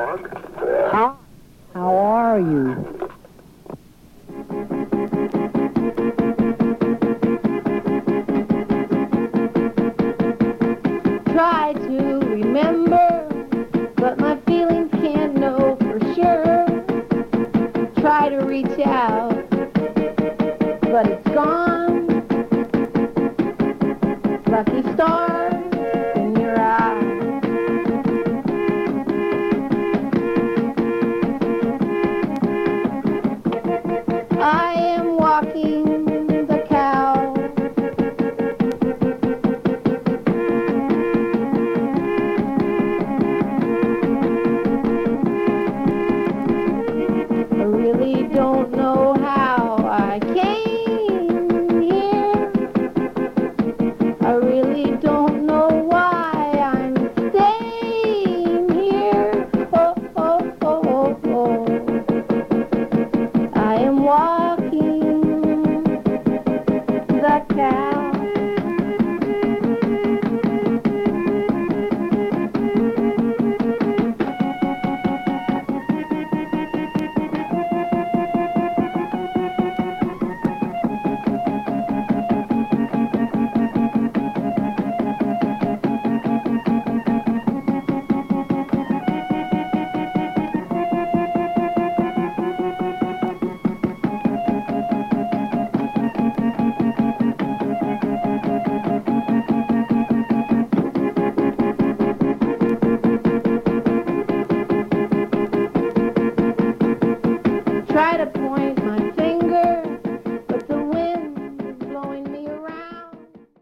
Hi. How are you? Try to remember, but my feelings can't know for sure. Try to reach out, but it's gone. Lucky star.